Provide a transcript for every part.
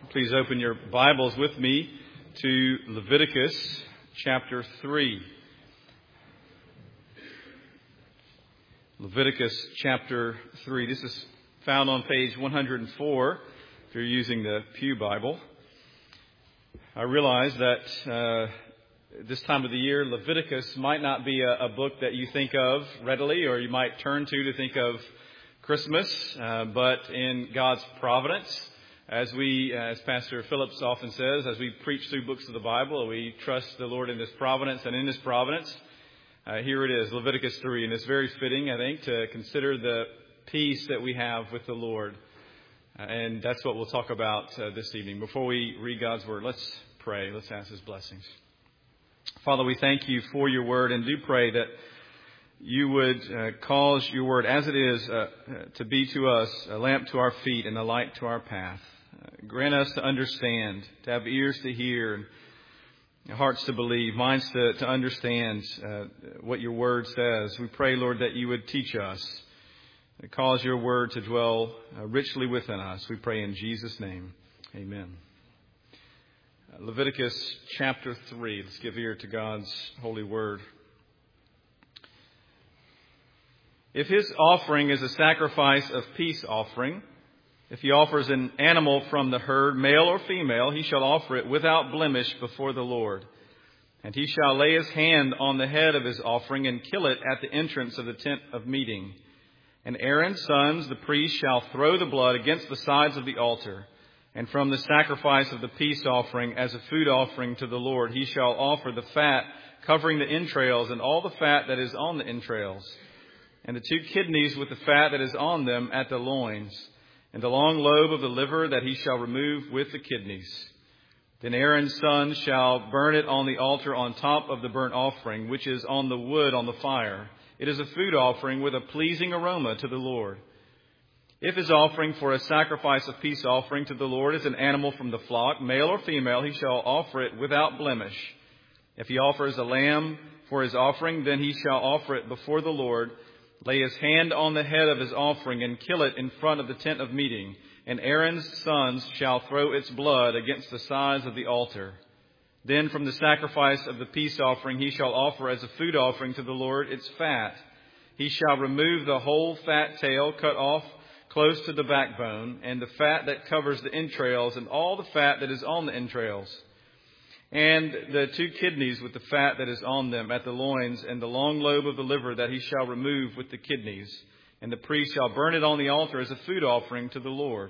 Please open your Bibles with me to Leviticus chapter 3. Leviticus chapter 3. This is found on page 104 if you're using the Pew Bible. I realize that this time of the year, Leviticus might not be a book that you think of readily or you might turn to think of Christmas, but in God's providence, as Pastor Phillips often says, as we preach through books of the Bible, we trust the Lord in His providence, and in His providence, here it is, Leviticus 3, and it's very fitting, I think, to consider the peace that we have with the Lord, and that's what we'll talk about this evening. Before we read God's Word, let's pray, let's ask His blessings. Father, we thank You for Your Word, and do pray that You would cause Your Word, as it is, to be to us a lamp to our feet and a light to our path. Grant us to understand, to have ears to hear, and hearts to believe, minds to understand what Your Word says. We pray, Lord, that You would teach us, cause Your Word to dwell richly within us. We pray in Jesus' name. Amen. Leviticus chapter 3. Let's give ear to God's holy word. If his offering is a sacrifice of peace offering, if he offers an animal from the herd, male or female, he shall offer it without blemish before the Lord. And he shall lay his hand on the head of his offering and kill it at the entrance of the tent of meeting. And Aaron's sons, the priests, shall throw the blood against the sides of the altar. And from the sacrifice of the peace offering as a food offering to the Lord, he shall offer the fat covering the entrails and all the fat that is on the entrails, and the 2 kidneys with the fat that is on them at the loins, and the long lobe of the liver that he shall remove with the kidneys. Then Aaron's sons shall burn it on the altar on top of the burnt offering, which is on the wood on the fire. It is a food offering with a pleasing aroma to the Lord. If his offering for a sacrifice of peace offering to the Lord is an animal from the flock, male or female, he shall offer it without blemish. If he offers a lamb for his offering, then he shall offer it before the Lord, lay his hand on the head of his offering, and kill it in front of the tent of meeting. And Aaron's sons shall throw its blood against the sides of the altar. Then from the sacrifice of the peace offering he shall offer as a food offering to the Lord its fat. He shall remove the whole fat tail, cut off close to the backbone, and the fat that covers the entrails, and all the fat that is on the entrails, and the 2 kidneys with the fat that is on them at the loins, and the long lobe of the liver that he shall remove with the kidneys. And the priest shall burn it on the altar as a food offering to the Lord.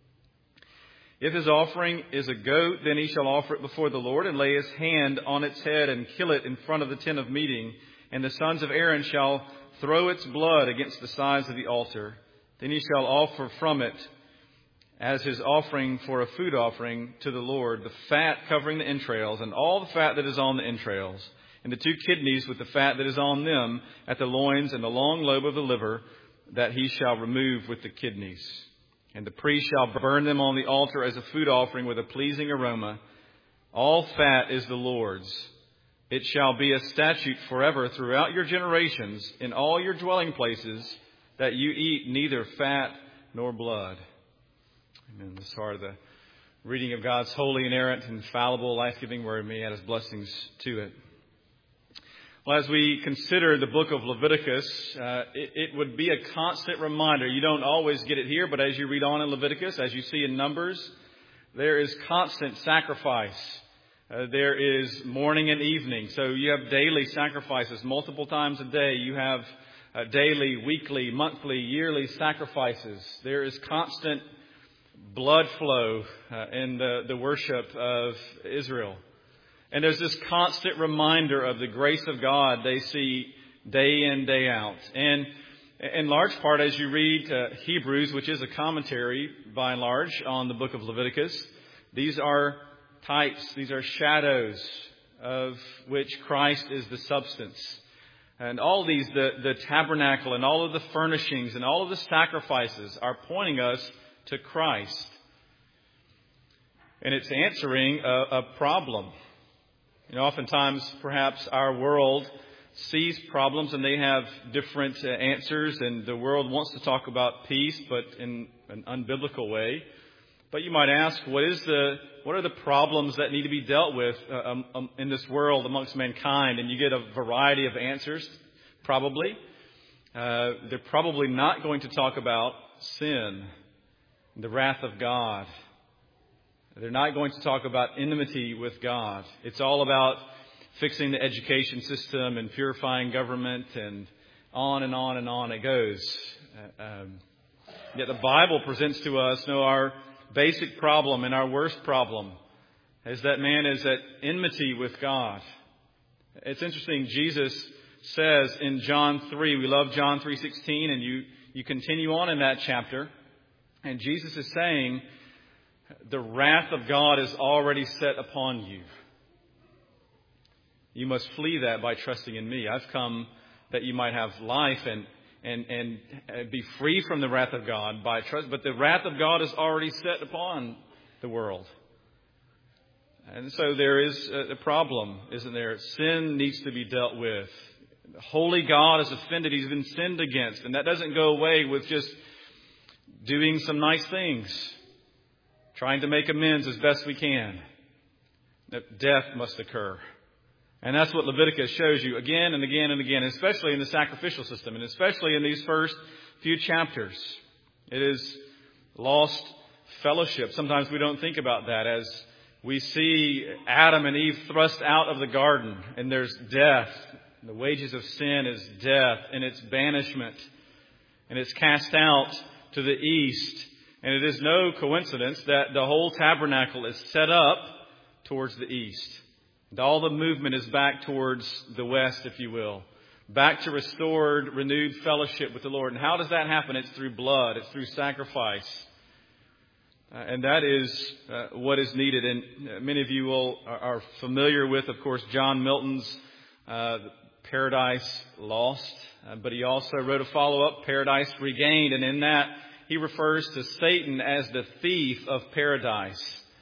If his offering is a goat, then he shall offer it before the Lord, and lay his hand on its head, and kill it in front of the tent of meeting. And the sons of Aaron shall throw its blood against the sides of the altar. Then he shall offer from it as his offering for a food offering to the Lord the fat covering the entrails, and all the fat that is on the entrails, and the 2 kidneys with the fat that is on them at the loins, and the long lobe of the liver that he shall remove with the kidneys. And the priest shall burn them on the altar as a food offering with a pleasing aroma. All fat is the Lord's. It shall be a statute forever throughout your generations in all your dwelling places, that you eat neither fat nor blood. Amen. This are the reading of God's holy, inerrant, infallible, life-giving word. May He add His blessings to it. Well, as we consider the book of Leviticus, it would be a constant reminder. You don't always get it here, but as you read on in Leviticus, as you see in Numbers, there is constant sacrifice. There is morning and evening. So you have daily sacrifices multiple times a day. You have daily, weekly, monthly, yearly sacrifices. There is constant blood flow in the worship of Israel. And there's this constant reminder of the grace of God they see day in, day out. And in large part, as you read Hebrews, which is a commentary by and large on the book of Leviticus, these are types, these are shadows of which Christ is the substance. And all these, the tabernacle and all of the furnishings and all of the sacrifices are pointing us to Christ. And it's answering a problem. You know, oftentimes, perhaps our world sees problems and they have different answers, and the world wants to talk about peace, but in an unbiblical way. But you might ask, what are the problems that need to be dealt with in this world amongst mankind? And you get a variety of answers, probably. They're probably not going to talk about sin, the wrath of God. They're not going to talk about enmity with God. It's all about fixing the education system and purifying government, and on and on and on it goes. Yet the Bible presents to us, our basic problem and our worst problem is that man is at enmity with God. It's interesting, Jesus says in John 3, we love John 3:16, and you continue on in that chapter, and Jesus is saying, the wrath of God is already set upon you. You must flee that by trusting in me. I've come that you might have life and be free from the wrath of God by trust. But the wrath of God is already set upon the world. And so there is a problem, isn't there? Sin needs to be dealt with. The holy God is offended. He's been sinned against. And that doesn't go away with just doing some nice things, trying to make amends as best we can. That death must occur. And that's what Leviticus shows you again and again and again, especially in the sacrificial system, and especially in these first few chapters. It is lost fellowship. Sometimes we don't think about that as we see Adam and Eve thrust out of the garden, and there's death. The wages of sin is death, and it's banishment, and it's cast out to the east. And it is no coincidence that the whole tabernacle is set up towards the east. And all the movement is back towards the west, if you will. Back to restored, renewed fellowship with the Lord. And how does that happen? It's through blood. It's through sacrifice. And that is what is needed. And many of you are familiar with, of course, John Milton's Paradise Lost. But he also wrote a follow-up, Paradise Regained. And in that, he refers to Satan as the thief of paradise.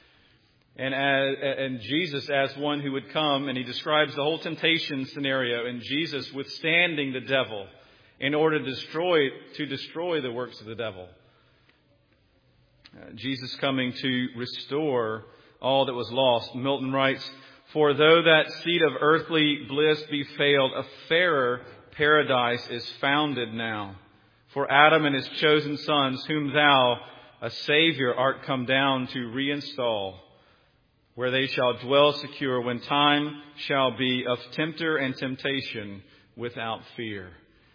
And Jesus as one who would come, and he describes the whole temptation scenario and Jesus withstanding the devil in order to destroy the works of the devil. Jesus coming to restore all that was lost. Milton writes, "For though that seat of earthly bliss be failed, a fairer paradise is founded now. For Adam and his chosen sons, whom thou, a Savior, art come down to reinstall, where they shall dwell secure when time shall be of tempter and temptation without fear."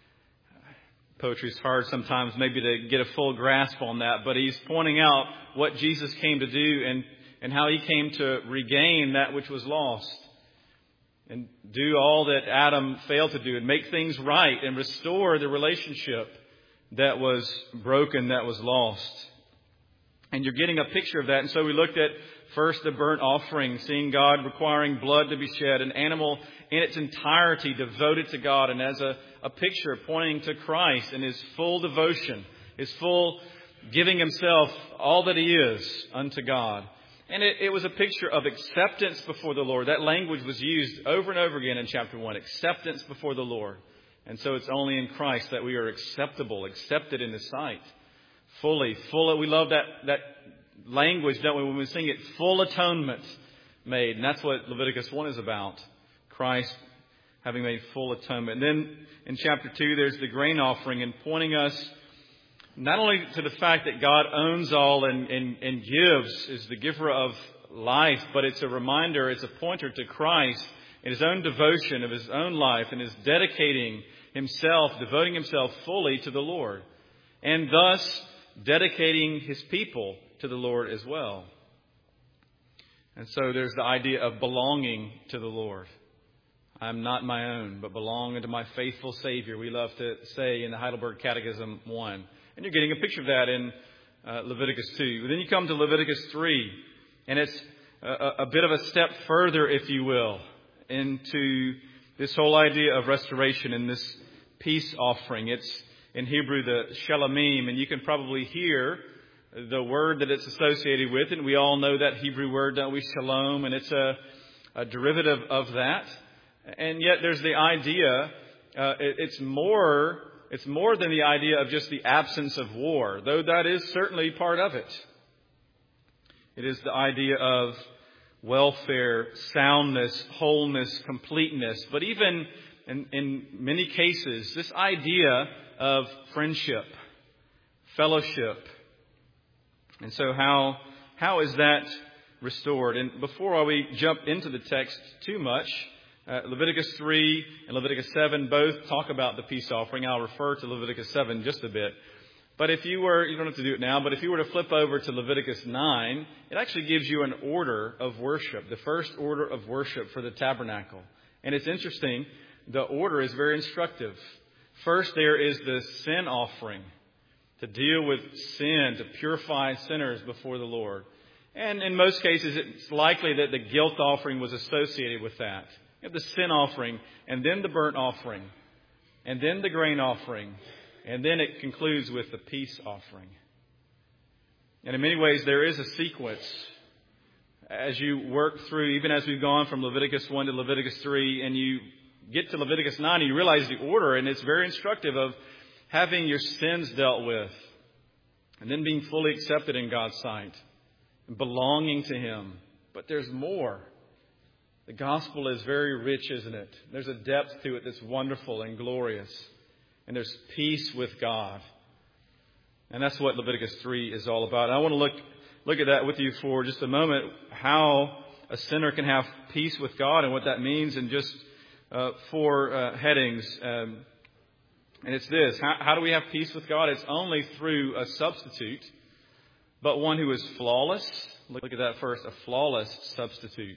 Poetry's hard sometimes maybe to get a full grasp on that, but he's pointing out what Jesus came to do and how he came to regain that which was lost and do all that Adam failed to do and make things right and restore the relationship that was broken, that was lost. And you're getting a picture of that. And so we looked at first the burnt offering, seeing God requiring blood to be shed, an animal in its entirety devoted to God, and as a picture pointing to Christ and his full devotion, his full giving himself all that he is unto God. And it was a picture of acceptance before the Lord. That language was used over and over again in chapter 1, acceptance before the Lord. And so it's only in Christ that we are accepted in his sight. Fully. We love that language, don't we, when we sing it, full atonement made. And that's what Leviticus 1 is about. Christ having made full atonement. And then in chapter 2, there's the grain offering, and pointing us not only to the fact that God owns all and gives, is the giver of life, but it's a reminder, it's a pointer to Christ in his own devotion of his own life and his devoting himself fully to the Lord. And thus dedicating his people to the Lord as well. And so there's the idea of belonging to the Lord. I'm not my own, but belong unto my faithful Savior, we love to say in the Heidelberg Catechism 1. And you're getting a picture of that in Leviticus 2. Then you come to Leviticus 3, and it's a bit of a step further, if you will, into this whole idea of restoration and this peace offering. It's in Hebrew the Shalomim, and you can probably hear the word that it's associated with, and we all know that Hebrew word, don't we? Shalom, and it's a derivative of that. And yet there's the idea, it's more than the idea of just the absence of war, though that is certainly part of it. It is the idea of welfare, soundness, wholeness, completeness. But even in many cases, this idea of friendship, fellowship. And so how is that restored? And before we jump into the text too much, Leviticus 3 and Leviticus 7 both talk about the peace offering. I'll refer to Leviticus 7 just a bit. But you don't have to do it now, but if you were to flip over to Leviticus 9, it actually gives you an order of worship, the first order of worship for the tabernacle. And it's interesting, the order is very instructive. First, there is the sin offering to deal with sin, to purify sinners before the Lord. And in most cases, it's likely that the guilt offering was associated with that. You have the sin offering, and then the burnt offering, and then the grain offering, and then it concludes with the peace offering. And in many ways, there is a sequence. As you work through, even as we've gone from Leviticus 1 to Leviticus 3, and you get to Leviticus 9, and you realize the order, and it's very instructive of having your sins dealt with, and then being fully accepted in God's sight, and belonging to Him. But there's more. The gospel is very rich, isn't it? There's a depth to it that's wonderful and glorious. And there's peace with God. And that's what Leviticus 3 is all about. And I want to look at that with you for just a moment, how a sinner can have peace with God and what that means in just 4 headings. And it's this. How do we have peace with God? It's only through a substitute, but one who is flawless. Look at that first, a flawless substitute.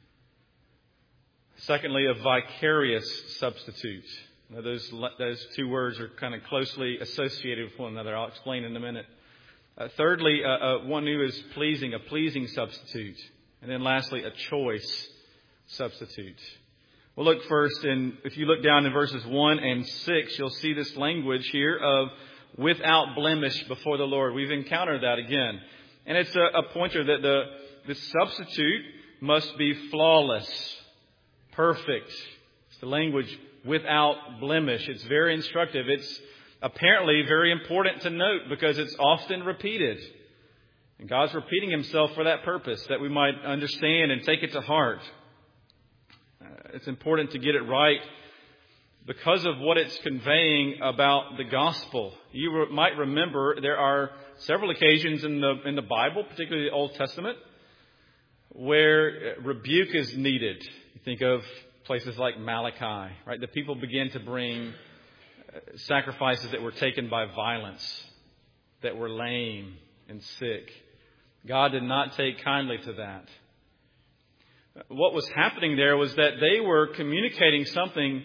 Secondly, a vicarious substitute. Now, those 2 words are kind of closely associated with one another. I'll explain in a minute. Thirdly, one who is pleasing, a pleasing substitute. And then lastly, a choice substitute. Well, look first, if you look down in verses 1 and 6, you'll see this language here of without blemish before the Lord. We've encountered that again. And it's a pointer that the substitute must be flawless, perfect. It's the language without blemish. It's very instructive. It's apparently very important to note because it's often repeated. And God's repeating Himself for that purpose, that we might understand and take it to heart. It's important to get it right because of what it's conveying about the gospel. You might remember there are several occasions in the Bible, particularly the Old Testament, where rebuke is needed. You think of places like Malachi, right? The people began to bring sacrifices that were taken by violence, that were lame and sick. God did not take kindly to that. What was happening there was that they were communicating something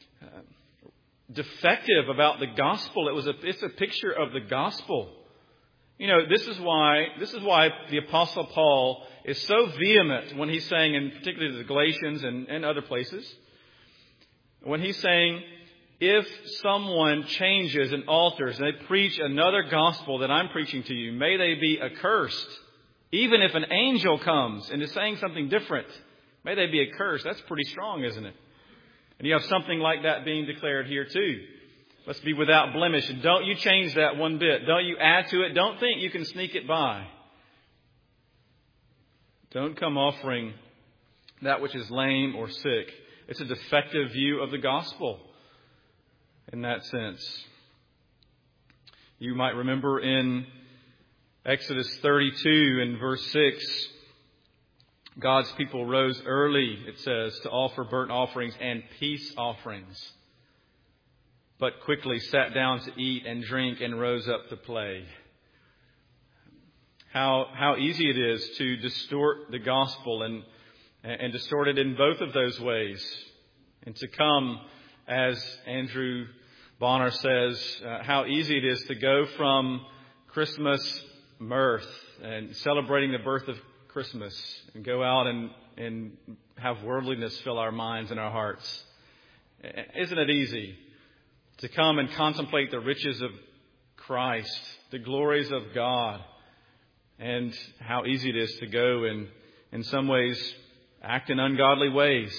defective about the gospel. It's a picture of the gospel. You know, this is why the Apostle Paul is so vehement when he's saying, in particularly the Galatians and other places, when he's saying, if someone changes and alters and they preach another gospel that I'm preaching to you, may they be accursed. Even if an angel comes and is saying something different, may they be accursed. That's pretty strong, isn't it? And you have something like that being declared here too. Let's be without blemish. And don't you change that one bit. Don't you add to it. Don't think you can sneak it by. Don't come offering that which is lame or sick. It's a defective view of the gospel in that sense. You might remember in Exodus 32 and verse 6, God's people rose early, it says, to offer burnt offerings and peace offerings, but quickly sat down to eat and drink and rose up to play. How easy it is to distort the gospel and distort it in both of those ways. And to come, as Andrew Bonner says, how easy it is to go from Christmas mirth and celebrating the birth of Christmas and go out and have worldliness fill our minds and our hearts. Isn't it easy to come and contemplate the riches of Christ, the glories of God, and how easy it is to go and in some ways act in ungodly ways,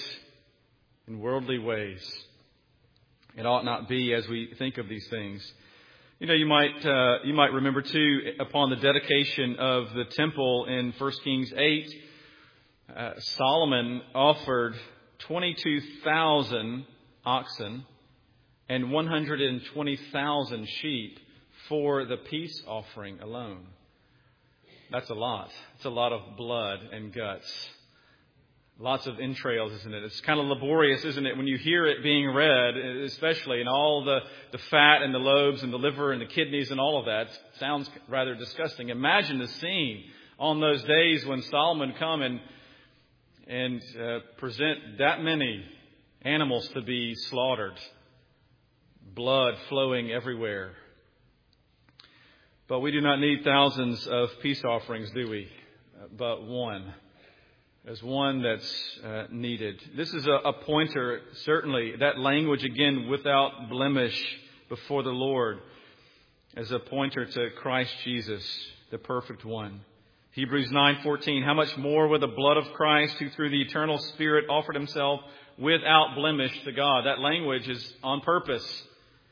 in worldly ways. It ought not be as we think of these things. You might remember too, upon the dedication of the temple in 1 Kings 8, Solomon offered 22,000 oxen and 120,000 sheep for the peace offering alone. That's a lot. It's a lot of blood and guts. Lots of entrails, isn't it? It's kind of laborious, isn't it, when you hear it being read, especially, and all the fat and the lobes and the liver and the kidneys and all of that. It sounds rather disgusting. Imagine the scene on those days when Solomon come and present that many animals to be slaughtered, blood flowing everywhere. But we do not need thousands of peace offerings, do we? But one. There's one that's needed. This is a pointer, certainly. That language, again, without blemish before the Lord, as a pointer to Christ Jesus, the perfect one. Hebrews 9:14, how much more with the blood of Christ, who through the eternal Spirit offered himself without blemish to God. That language is on purpose.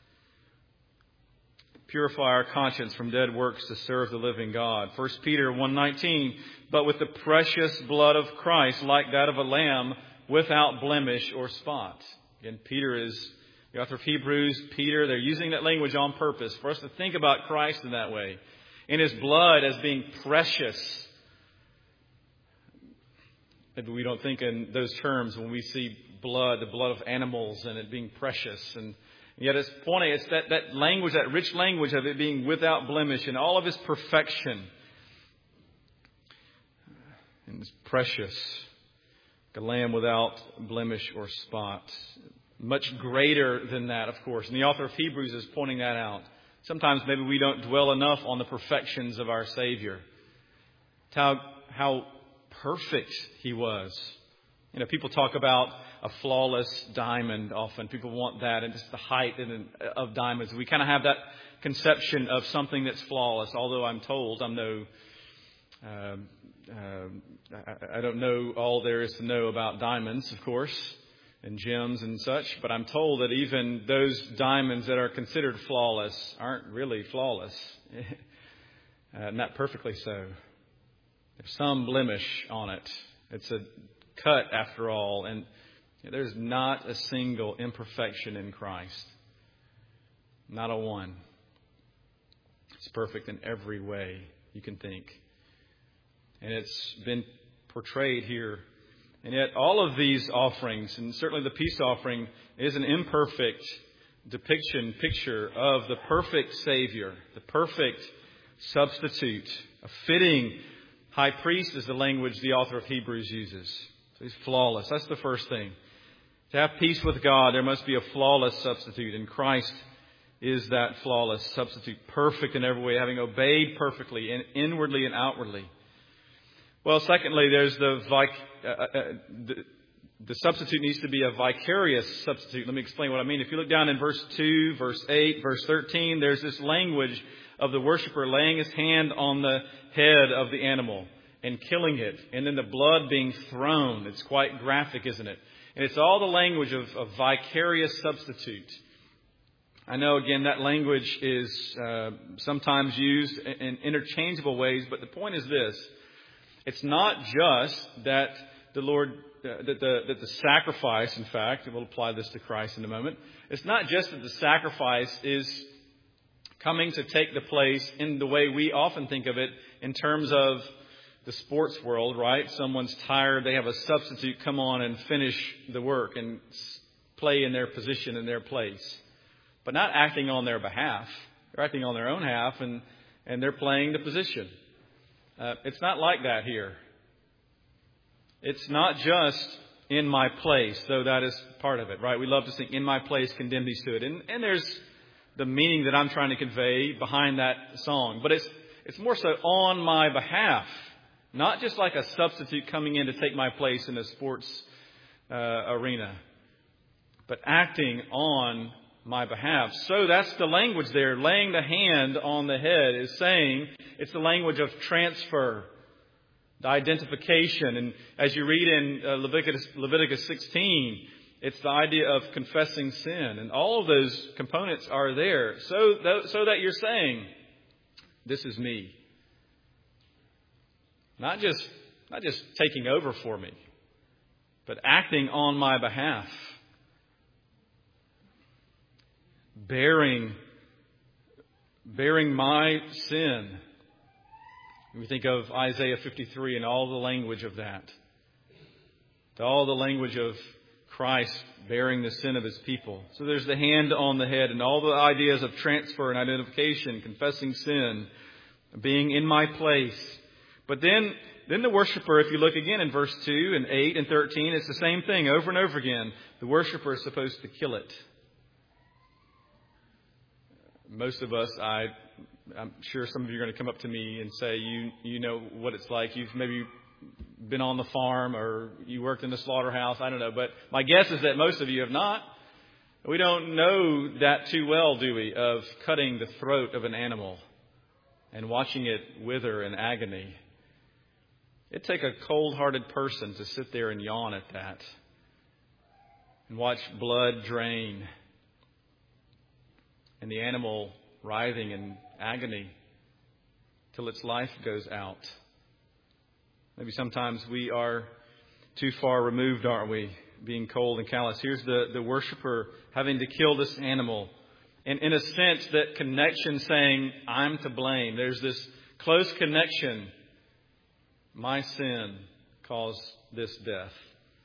Purify our conscience from dead works to serve the living God. 1 Peter 1:19, but with the precious blood of Christ, like that of a lamb, without blemish or spot. Again, Peter is the author of Hebrews. Peter, they're using that language on purpose for us to think about Christ in that way. In his blood as being precious. Maybe we don't think in those terms when we see blood, the blood of animals, and it being precious. And yet it's pointing, it's that language, that rich language of it being without blemish and all of his perfection. And it's precious. Like a lamb without blemish or spot. Much greater than that, of course. And the author of Hebrews is pointing that out. Sometimes maybe we don't dwell enough on the perfections of our Savior. How perfect he was. People talk about a flawless diamond often. People want that and just the height of diamonds. We kind of have that conception of something that's flawless, although I'm told I don't know all there is to know about diamonds, of course, and gems and such, but I'm told that even those diamonds that are considered flawless aren't really flawless. Not perfectly so. There's some blemish on it. It's a cut after all, and there's not a single imperfection in Christ. Not a one. It's perfect in every way you can think. And it's been portrayed here. And yet all of these offerings, and certainly the peace offering, is an imperfect picture of the perfect Savior, the perfect substitute. A fitting high priest is the language the author of Hebrews uses. So he's flawless. That's the first thing. To have peace with God, there must be a flawless substitute. And Christ is that flawless substitute. Perfect in every way, having obeyed perfectly, inwardly and outwardly. Well, secondly, there's the substitute needs to be a vicarious substitute. Let me explain what I mean. If you look down in verse 2, verse 8, verse 13, there's this language of the worshiper laying his hand on the head of the animal and killing it, and then the blood being thrown. It's quite graphic, isn't it? And it's all the language of vicarious substitute. I know, again, that language is sometimes used in interchangeable ways, but the point is this. It's not just that the Lord, that the sacrifice, in fact, we'll apply this to Christ in a moment. It's not just that the sacrifice is coming to take the place in the way we often think of it in terms of the sports world, right? Someone's tired, they have a substitute come on and finish the work and play in their position, in their place. But not acting on their behalf. They're acting on their own half and they're playing the position. It's not like that here. It's not just in my place, though that is part of it, right? We love to sing, in my place, condemn thee to it. And there's the meaning that I'm trying to convey behind that song. But it's more so on my behalf. Not just like a substitute coming in to take my place in a sports arena. But acting on my behalf. So that's the language there. Laying the hand on the head is saying it's the language of transfer, the identification. And as you read in Leviticus 16, It's the idea of confessing sin. And all of those components are there so that you're saying, this is me. Not just taking over for me, but acting on my behalf. Bearing my sin. We think of Isaiah 53 and all the language of that. All the language of Christ bearing the sin of His people. So there's the hand on the head and all the ideas of transfer and identification, confessing sin, being in my place. But then the worshiper, if you look again in verse 2 and 8 and 13, it's the same thing over and over again. The worshiper is supposed to kill it. Most of us, I'm sure some of you are going to come up to me and say, you know what it's like. You've maybe been on the farm or you worked in the slaughterhouse. I don't know. But my guess is that most of you have not. We don't know that too well, do we, of cutting the throat of an animal and watching it wither in agony. It'd take a cold-hearted person to sit there and yawn at that and watch blood drain and the animal writhing in agony till its life goes out. Maybe sometimes we are too far removed, aren't we, being cold and callous. Here's the worshiper having to kill this animal. And in a sense, that connection saying, I'm to blame. There's this close connection. My sin caused this death.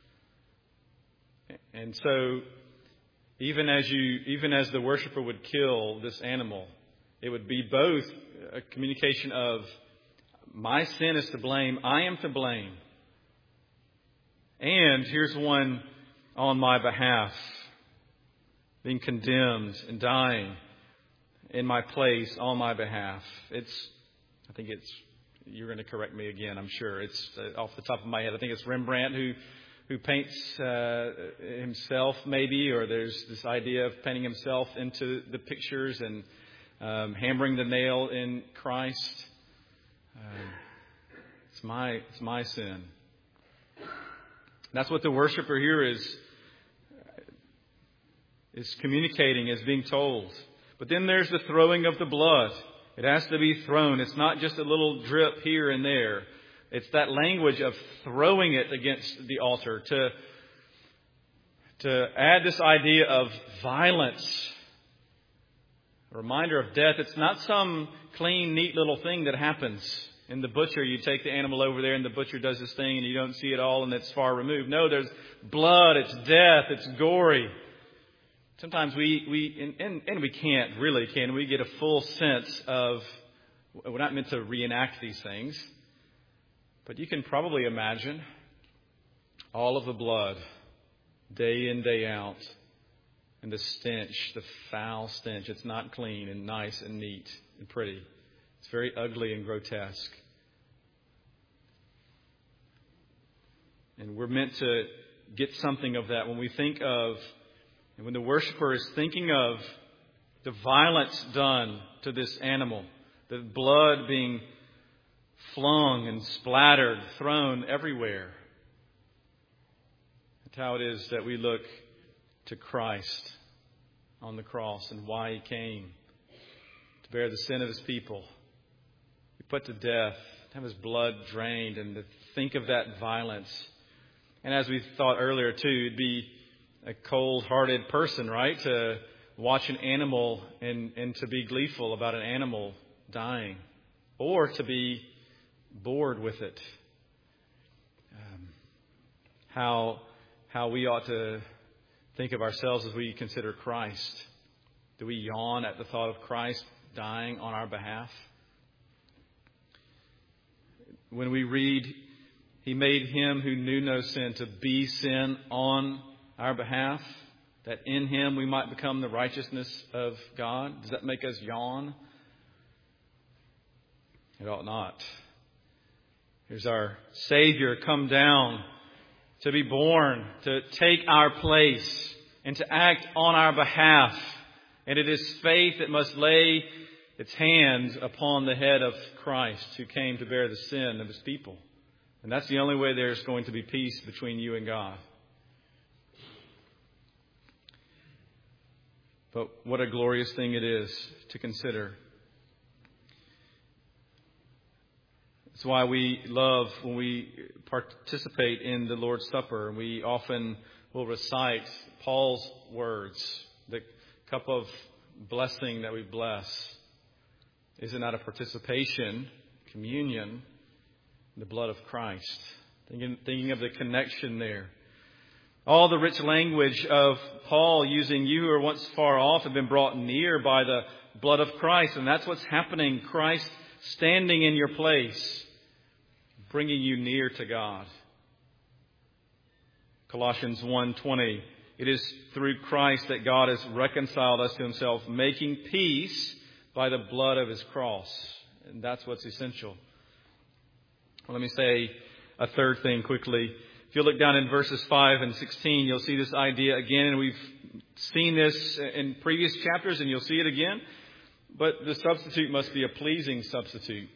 And so, even as the worshiper would kill this animal, it would be both a communication of, my sin is to blame, I am to blame. And here's one on my behalf, being condemned and dying in my place on my behalf. You're going to correct me again, I'm sure. It's off the top of my head. I think it's Rembrandt who paints himself maybe, or there's this idea of painting himself into the pictures and hammering the nail in Christ. It's my sin. That's what the worshiper here is communicating, is being told. But then there's the throwing of the blood. It has to be thrown. It's not just a little drip here and there. It's that language of throwing it against the altar to add this idea of violence. A reminder of death. It's not some clean, neat little thing that happens. In the butcher, you take the animal over there and the butcher does his thing and you don't see it all and it's far removed. No, there's blood, it's death, it's gory. Sometimes we can't really, can we get a full sense of, we're not meant to reenact these things, but you can probably imagine all of the blood day in, day out, and the stench, the foul stench. It's not clean and nice and neat and pretty. It's very ugly and grotesque. And we're meant to get something of that when we think of, and when the worshiper is thinking of the violence done to this animal, the blood being flung and splattered, thrown everywhere. That's how it is that we look to Christ on the cross and why He came to bear the sin of His people. He put to death, to have His blood drained, and to think of that violence. And as we thought earlier too, it'd be a cold-hearted person, right? To watch an animal and to be gleeful about an animal dying, or to be bored with it. How we ought to think of ourselves as we consider Christ. Do we yawn at the thought of Christ dying on our behalf? When we read, He made Him who knew no sin to be sin on our behalf, that in Him we might become the righteousness of God. Does that make us yawn? It ought not. Here's our Savior come down to be born, to take our place, and to act on our behalf. And it is faith that must lay its hands upon the head of Christ, who came to bear the sin of His people. And that's the only way there's going to be peace between you and God. But what a glorious thing it is to consider. That's why we love when we participate in the Lord's Supper. We often will recite Paul's words, the cup of blessing that we bless. Isn't that a participation, communion, in the blood of Christ? Thinking of the connection there. All the rich language of Paul using you who were once far off have been brought near by the blood of Christ. And that's what's happening. Christ standing in your place, bringing you near to God. Colossians 1:20. It is through Christ that God has reconciled us to himself, making peace by the blood of his cross. And that's what's essential. Well, let me say a third thing quickly. If you look down in verses 5 and 16, you'll see this idea again. And we've seen this in previous chapters, and you'll see it again. But the substitute must be a pleasing substitute.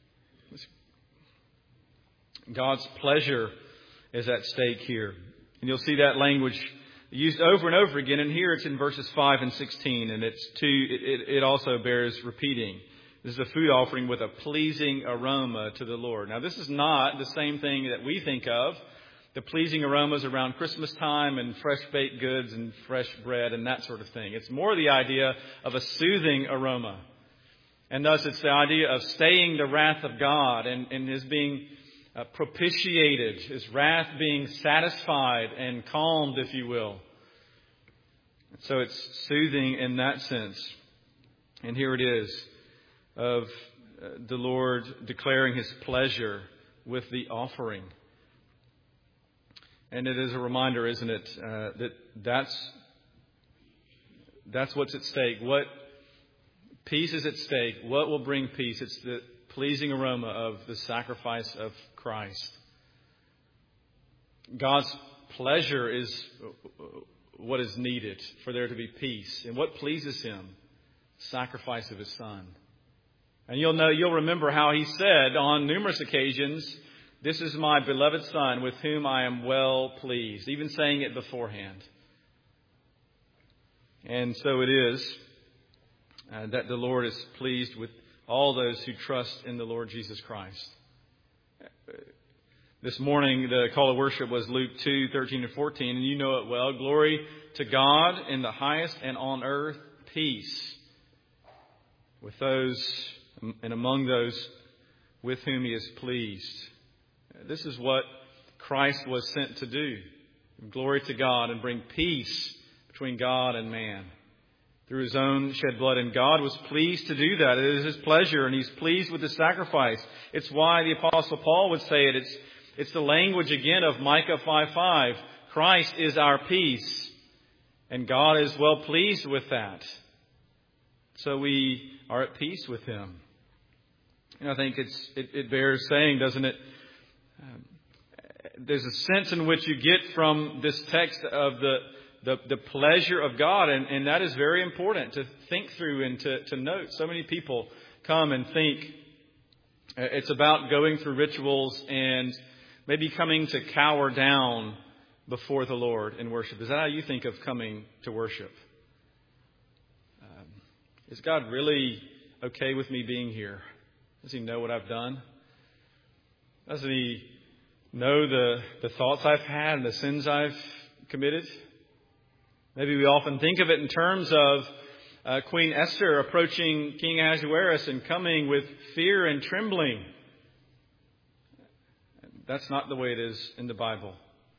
God's pleasure is at stake here. And you'll see that language used over and over again. And here it's in verses 5 and 16. And it also bears repeating. This is a food offering with a pleasing aroma to the Lord. Now, this is not the same thing that we think of. The pleasing aromas around Christmas time and fresh baked goods and fresh bread and that sort of thing. It's more the idea of a soothing aroma. And thus it's the idea of staying the wrath of God and his being propitiated, his wrath being satisfied and calmed, if you will. So it's soothing in that sense. And here it is of the Lord declaring his pleasure with the offering. And it is a reminder, isn't it, that's what's at stake. What peace is at stake? What will bring peace? It's the pleasing aroma of the sacrifice of Christ. God's pleasure is what is needed for there to be peace. And what pleases him? Sacrifice of his Son. And you'll remember how he said on numerous occasions, "This is my beloved Son with whom I am well pleased," even saying it beforehand. And so it is that the Lord is pleased with all those who trust in the Lord Jesus Christ. This morning, the call of worship was Luke 2:13 and 14, and you know it well. Glory to God in the highest, and on earth peace with those and among those with whom he is pleased. This is what Christ was sent to do. Glory to God and bring peace between God and man through his own shed blood. And God was pleased to do that. It is his pleasure, and he's pleased with the sacrifice. It's why the Apostle Paul would say it. It's the language again of Micah 5:5. Christ is our peace, and God is well pleased with that. So we are at peace with him. And I think it bears saying, doesn't it? There's a sense in which you get from this text of the pleasure of God, and that is very important to think through and to note. So many people come and think it's about going through rituals and maybe coming to cower down before the Lord in worship. Is that how you think of coming to worship? Is God really okay with me being here? Does he know what I've done? Doesn't he know the thoughts I've had and the sins I've committed? Maybe we often think of it in terms of Queen Esther approaching King Ahasuerus and coming with fear and trembling. That's not the way it is in the Bible.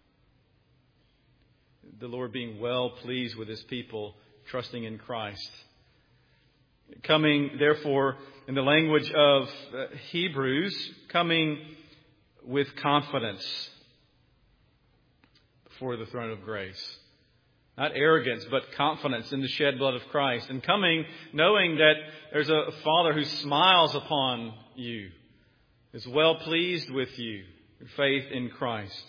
The Lord being well pleased with his people, trusting in Christ. Coming, therefore, in the language of Hebrews, coming with confidence before the throne of grace. Not arrogance, but confidence in the shed blood of Christ. And coming knowing that there's a Father who smiles upon you, is well pleased with you, your faith in Christ.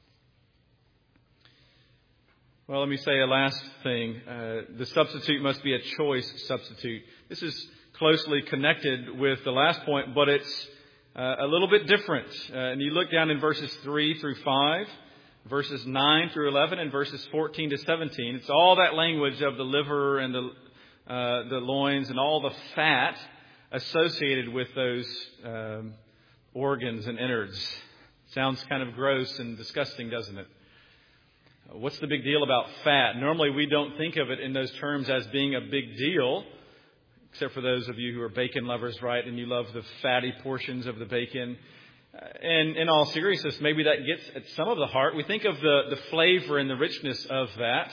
Well, let me say a last thing. The substitute must be a choice substitute. This is closely connected with the last point, but it's a little bit different. And you look down in verses 3 through 5. verses 9 through 11 and verses 14 to 17. It's all that language of the liver and the loins and all the fat associated with those organs and innards. Sounds kind of gross and disgusting, doesn't it? What's the big deal about fat? Normally we don't think of it in those terms as being a big deal, except for those of you who are bacon lovers, right? And you love the fatty portions of the bacon. And in all seriousness, maybe that gets at some of the heart. We think of the flavor and the richness of that.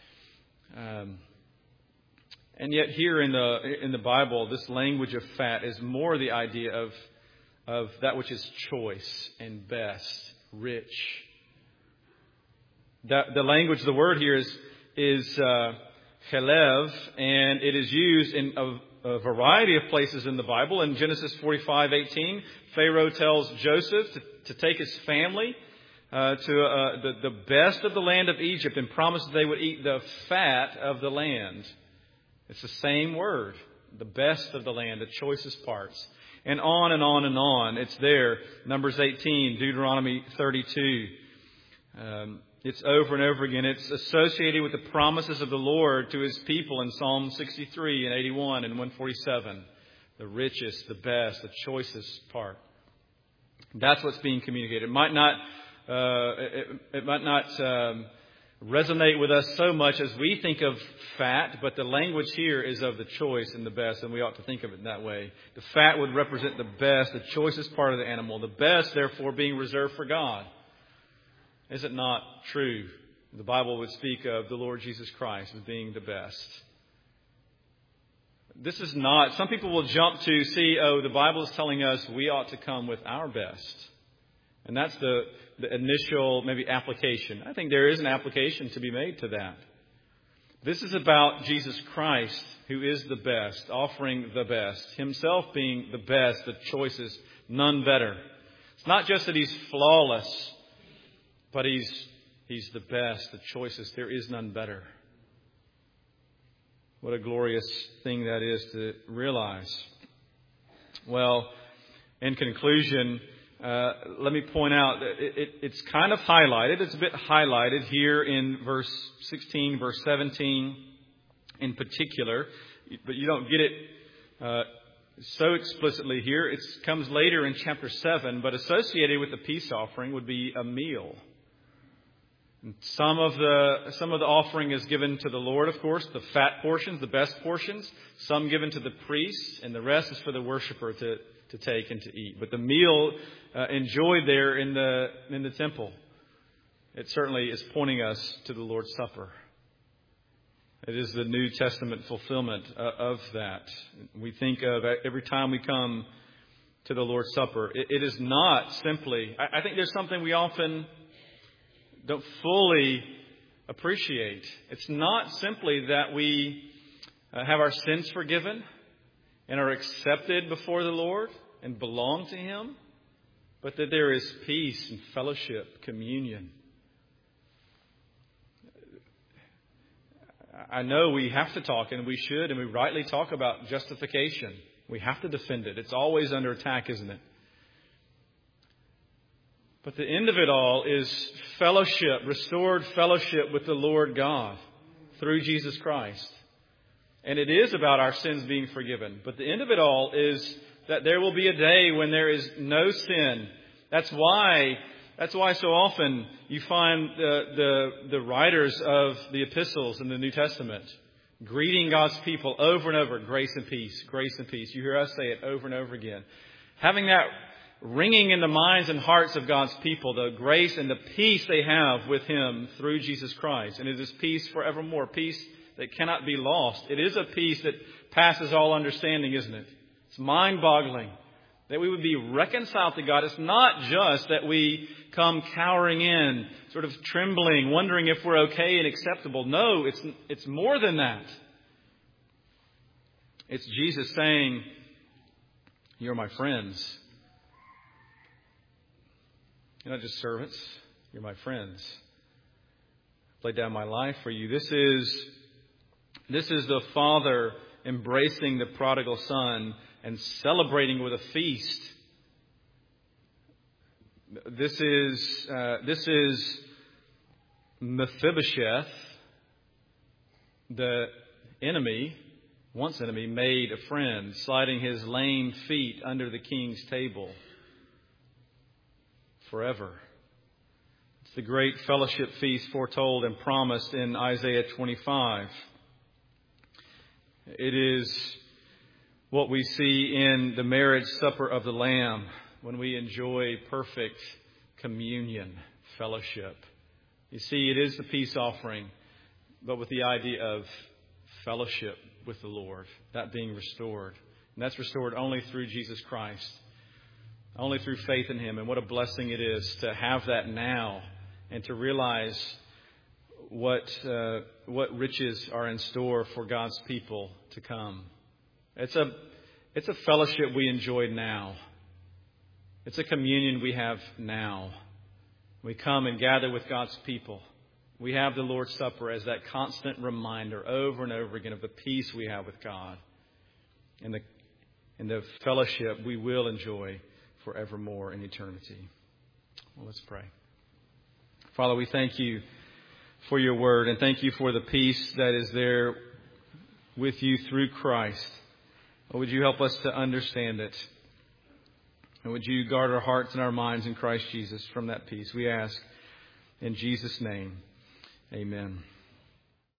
And yet here in the Bible, this language of fat is more the idea of that which is choice and best, rich. The language, the word here is chelev, and it is used in a variety of places in the Bible. In Genesis 45:18, Pharaoh tells Joseph to take his family to the best of the land of Egypt and promised that they would eat the fat of the land. It's the same word, the best of the land, the choicest parts. And on and on and on. It's there. Numbers 18, Deuteronomy 32. It's over and over again. It's associated with the promises of the Lord to His people in Psalm 63 and 81 and 147. The richest, the best, the choicest part. That's what's being communicated. It might not resonate with us so much as we think of fat, but the language here is of the choice and the best, and we ought to think of it in that way. The fat would represent the best, the choicest part of the animal. The best, therefore, being reserved for God. Is it not true? The Bible would speak of the Lord Jesus Christ as being the best. This is not, some people will jump to see, the Bible is telling us we ought to come with our best. And that's the initial, maybe, application. I think there is an application to be made to that. This is about Jesus Christ, who is the best, offering the best, Himself being the best, the choicest, none better. It's not just that He's flawless, but He's the best, the choicest. There is none better. What a glorious thing that is to realize. Well, in conclusion, let me point out that it's kind of highlighted. It's a bit highlighted here in verse 16, verse 17 in particular. But you don't get it so explicitly here. It comes later in chapter 7. But associated with the peace offering would be a meal. Some of the offering is given to the Lord, of course, the fat portions, the best portions. Some given to the priests, and the rest is for the worshiper to take and to eat. But the meal enjoyed there in the temple, it certainly is pointing us to the Lord's Supper. It is the New Testament fulfillment of that. We think of every time we come to the Lord's Supper. It is not simply, I think there's something we often don't fully appreciate. It's not simply that we have our sins forgiven and are accepted before the Lord and belong to Him, but that there is peace and fellowship, communion. I know we have to talk, and we should, and we rightly talk about justification. We have to defend it. It's always under attack, isn't it? But the end of it all is fellowship, restored fellowship with the Lord God through Jesus Christ. And it is about our sins being forgiven. But the end of it all is that there will be a day when there is no sin. That's why so often you find the writers of the epistles in the New Testament greeting God's people over and over, grace and peace, grace and peace. You hear us say it over and over again. Having that ringing in the minds and hearts of God's people, the grace and the peace they have with Him through Jesus Christ. And it is peace forevermore, peace that cannot be lost. It is a peace that passes all understanding, isn't it? It's mind-boggling that we would be reconciled to God. It's not just that we come cowering in, sort of trembling, wondering if we're okay and acceptable. No, it's more than that. It's Jesus saying, "You're my friends. You're not just servants. You're my friends. I laid down my life for you." This is the Father embracing the prodigal son and celebrating with a feast. This is Mephibosheth, the enemy, once enemy, made a friend, sliding his lame feet under the king's table forever. It's the great fellowship feast foretold and promised in Isaiah 25. It is what we see in the marriage supper of the Lamb when we enjoy perfect communion, fellowship. You see, it is the peace offering, but with the idea of fellowship with the Lord, that being restored. And that's restored only through Jesus Christ, only through faith in Him. And what a blessing it is to have that now and to realize what riches are in store for God's people to come. It's a fellowship we enjoy now. It's a communion we have now. We come and gather with God's people. We have the Lord's Supper as that constant reminder over and over again of the peace we have with God and the fellowship we will enjoy forevermore in eternity. Well, let's pray. Father, we thank you for your word and thank you for the peace that is there with you through Christ. Would you help us to understand it? And would you guard our hearts and our minds in Christ Jesus from that peace? We ask in Jesus' name. Amen.